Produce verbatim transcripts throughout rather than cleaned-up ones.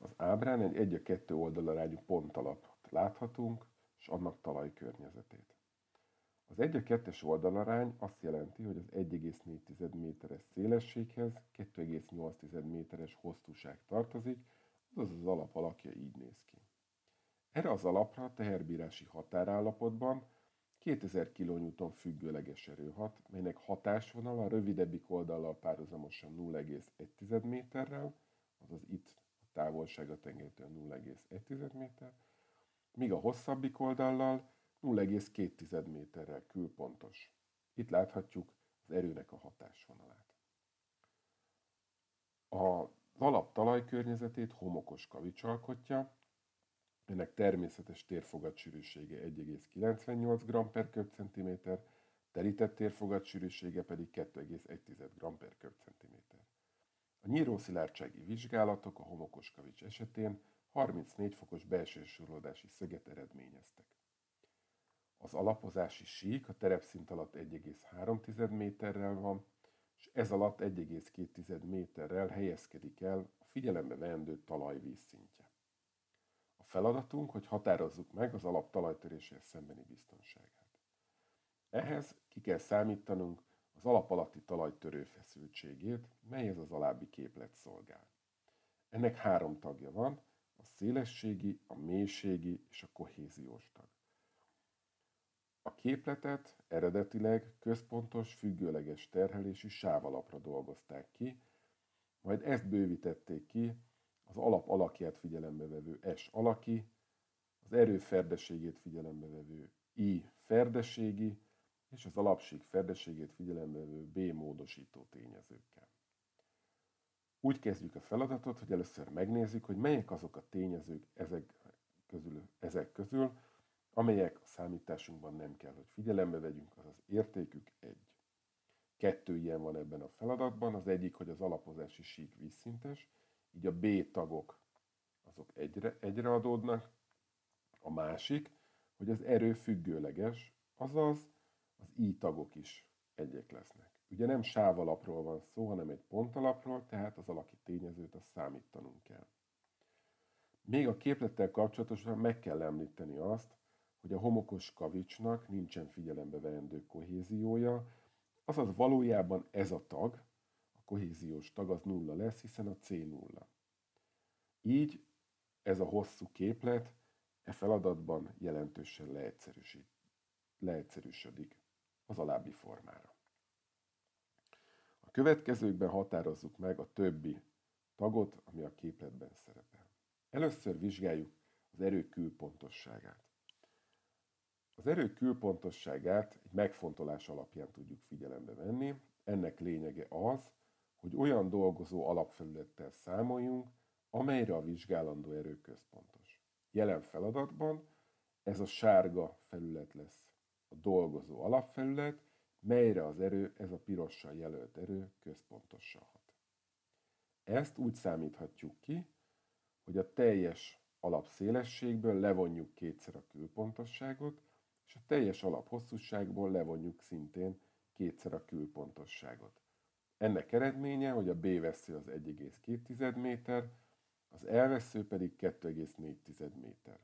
Az ábrán egy egy a kettő oldalarányú pontalapot láthatunk, és annak talajkörnyezetét. Az egy a kettes oldalarány azt jelenti, hogy az egy egész négy méteres szélességhez kettő egész nyolc méteres hosszúság tartozik, azaz az alap alakja így néz ki. Erre az alapra teherbírási határállapotban kétezer kilonewton függőleges erő hat, melynek hatásvonala a rövidebbik oldallal párhuzamosan nulla egész egy méterrel, azaz itt a távolság a tengelytől nulla egész egy méter, míg a hosszabbik oldallal nulla egész két méterrel külpontos. Itt láthatjuk az erőnek a hatásvonalát. Az alap talajkörnyezetét homokos kavics alkotja, ennek természetes térfogatsűrűsége egy egész kilencvennyolc g per köbcentiméter, telített térfogatsűrűsége pedig kettő egész egy g per köbcentiméter. A nyírószilárdsági vizsgálatok a homokos kavics esetén harmincnégy fokos belsősorolódási szöget eredményeztek. Az alapozási sík a terepszint alatt egy egész három méterrel van, és ez alatt egy egész két méterrel helyezkedik el a figyelembe veendő talajvíz szintje. A feladatunk, hogy határozzuk meg az alap talajtöréshez szembeni biztonságát. Ehhez ki kell számítanunk az alap alatti talajtörő feszültségét, melyhez az alábbi képlet szolgál. Ennek három tagja van, a szélességi, a mélységi és a kohéziós tag. A képletet eredetileg központos, függőleges terhelésű sávalapra dolgozták ki, majd ezt bővítették ki az alap alakját figyelembe vevő S alaki, az erő ferdeségét figyelembe vevő I ferdeségi és az alapsík ferdeségét figyelembe vevő B módosító tényezőkkel. Úgy kezdjük a feladatot, hogy először megnézzük, hogy melyek azok a tényezők ezek közül, ezek közül, amelyek a számításunkban nem kell, hogy figyelembe vegyünk, azaz értékük egy. Kettő ilyen van ebben a feladatban, az egyik, hogy az alapozási sík vízszintes, így a B tagok azok egyre, egyre adódnak, a másik, hogy az erő függőleges, azaz az I tagok is egyek lesznek. Ugye nem sávalapról van szó, hanem egy pontalapról, tehát az alaki tényezőt azt számítanunk kell. Még a képlettel kapcsolatosan meg kell említeni azt, hogy a homokos kavicsnak nincsen figyelembe veendő kohéziója, azaz valójában ez a tag, a kohéziós tag az nulla lesz, hiszen a C nulla. Így ez a hosszú képlet e feladatban jelentősen leegyszerűsít, leegyszerűsödik az alábbi formára. A következőkben határozzuk meg a többi tagot, ami a képletben szerepel. Először vizsgáljuk az erő külpontosságát. Az erő külpontosságát egy megfontolás alapján tudjuk figyelembe venni. Ennek lényege az, hogy olyan dolgozó alapfelülettel számoljunk, amelyre a vizsgálandó erő központos. Jelen feladatban ez a sárga felület lesz a dolgozó alapfelület, melyre az erő, ez a pirossal jelölt erő központosan hat. Ezt úgy számíthatjuk ki, hogy a teljes alapszélességből levonjuk kétszer a külpontosságot, és a teljes alaphosszúságból levonjuk szintén kétszer a külpontosságot. Ennek eredménye, hogy a B vesző az egy egész két méter, az elvesző pedig kettő egész négy méter.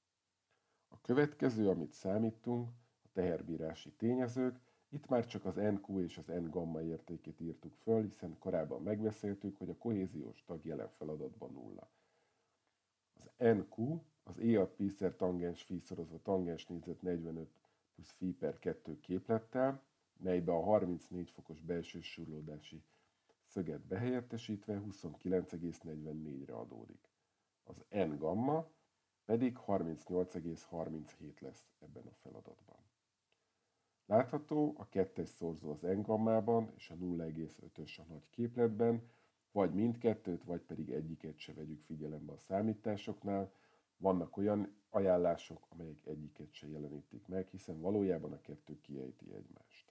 A következő, amit számítunk, a teherbírási tényezők, itt már csak az en kú és az en gamma értékét írtuk föl, hiszen korábban megbeszéltük, hogy a kohéziós tag jelen feladatban nulla. Az en kú az E ad P-szer tangens phi szorozva tangens négyzet negyvenöt plusz phi per kettő képlettel, melybe a harmincnégy fokos belső surlódási szöget behelyettesítve huszonkilenc egész negyvennégyre adódik. Az N gamma pedig harmincnyolc egész harminchét lesz ebben a feladatban. Látható a kettes szorzó az N gammában és a nulla egész ötös a nagy képletben, vagy mindkettőt, vagy pedig egyiket se vegyük figyelembe a számításoknál. Vannak olyan ajánlások, amelyek egyiket se jelenítik meg, hiszen valójában a kettő kiejti egymást.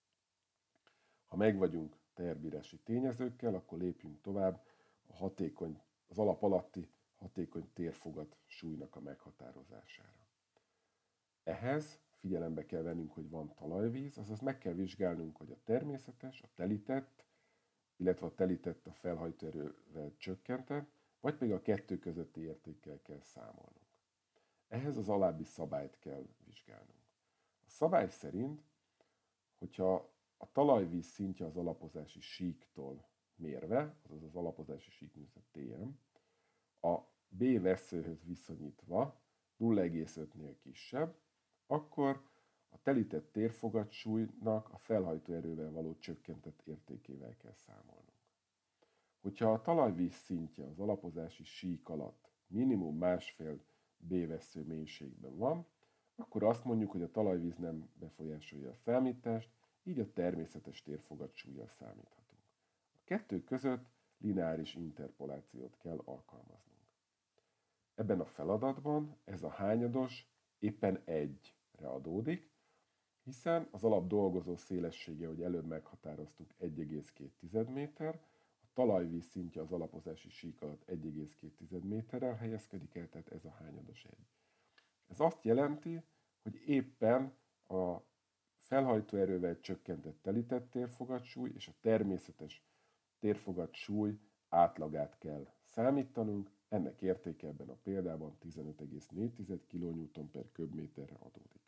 Ha megvagyunk teherbírási tényezőkkel, akkor lépjünk tovább a hatékony, az alap alatti hatékony térfogat súlynak a meghatározására. Ehhez figyelembe kell vennünk, hogy van talajvíz, azaz meg kell vizsgálnunk, hogy a természetes, a telített, illetve a telített a felhajtóerővel csökkentett, vagy pedig a kettő közötti értékkel kell számolnunk. Ehhez az alábbi szabályt kell vizsgálnunk. A szabály szerint, hogyha a talajvíz szintje az alapozási síktól mérve, azaz az alapozási síkmérőzet té em, a B veszőhöz viszonyítva nulla egész ötnél kisebb, akkor a telített térfogatsúlynak a felhajtó erővel való csökkentett értékével kell számolnunk. Hogyha a talajvíz szintje az alapozási sík alatt minimum másfél B vesző mélységben van, akkor azt mondjuk, hogy a talajvíz nem befolyásolja a számítást, így a természetes térfogatsúllyal számíthatunk. A kettő között lineáris interpolációt kell alkalmaznunk. Ebben a feladatban ez a hányados éppen egyre adódik, hiszen az alap dolgozó szélessége, ahogy előbb meghatároztuk, egy egész két méter, a talajvíz szintje az alapozási sík alatt egy egész két méterrel helyezkedik el, tehát ez a hányados egy. Ez azt jelenti, hogy éppen a felhajtóerővel csökkentett telített térfogatsúly és a természetes térfogatsúly átlagát kell számítanunk, ennek értéke ebben a példában tizenöt egész négy kilonewton per köbméterre adódik.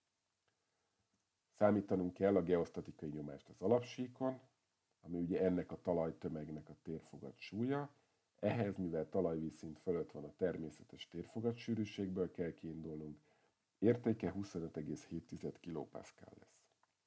Számítanunk kell a geosztatikai nyomást az alapsíkon, ami ugye ennek a talajtömegnek a térfogatsúlya. Ehhez, mivel talajvízszint fölött van, a természetes térfogatsűrűségből kell kiindulnunk, értéke huszonöt egész hét kilopaszkál lesz.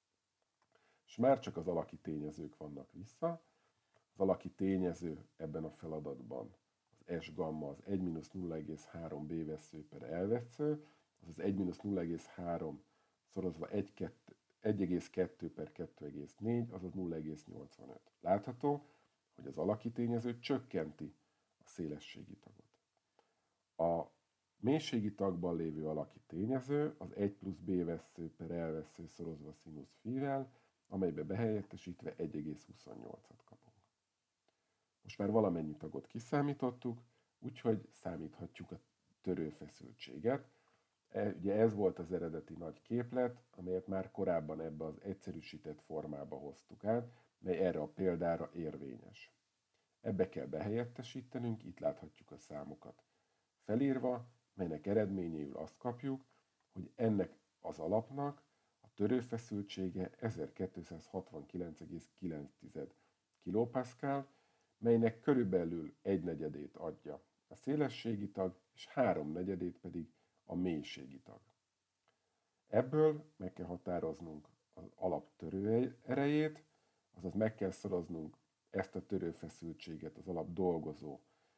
És már csak az alaki tényezők vannak vissza. Az alaki tényező ebben a feladatban az S gamma az egy mínusz nulla egész három B vesző per L vesző, az egy mínusz nulla egész három szorozva egy egész kettő per kettő egész négy, azaz nulla egész nyolcvanöt. Látható, hogy az alaki tényező csökkenti a szélességi tagot. A mélységi tagban lévő alaki tényező az egy plusz B vesző per L vesző szorozva színusz phi-vel, amelybe behelyettesítve egy egész huszonnyolcat kapunk. Most már valamennyi tagot kiszámítottuk, úgyhogy számíthatjuk a törőfeszültséget. Ugye ez volt az eredeti nagy képlet, amelyet már korábban ebbe az egyszerűsített formába hoztuk át, mely erre a példára érvényes. Ebbe kell behelyettesítenünk, itt láthatjuk a számokat felírva, melynek eredményéül azt kapjuk, hogy ennek az alapnak a törőfeszültsége ezerkétszázhatvankilenc egész kilenc kilopaszkál, melynek körülbelül egy negyedét adja a szélességi tag, és három negyedét pedig a mélységi tag. Ebből meg kell határoznunk az alap törő erejét, azaz meg kell szoroznunk ezt a törőfeszültséget az alap dolgozó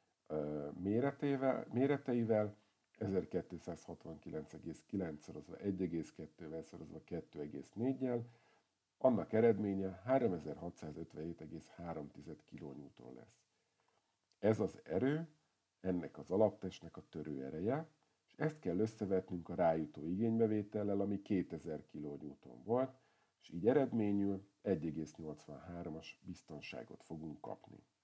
méretével, méreteivel, ezerkétszázhatvankilenc egész kilenc szorozva egy egész kettővel szorozva kettő egész négyel, annak eredménye háromezer-hatszázötvenhét egész három kilonewton lesz. Ez az erő, ennek az alaptestnek a törőereje, és ezt kell összevetnünk a rájutó igénybevétellel, ami kétezer kilonewton volt, és így eredményül egy egész nyolcvanhármas biztonságot fogunk kapni.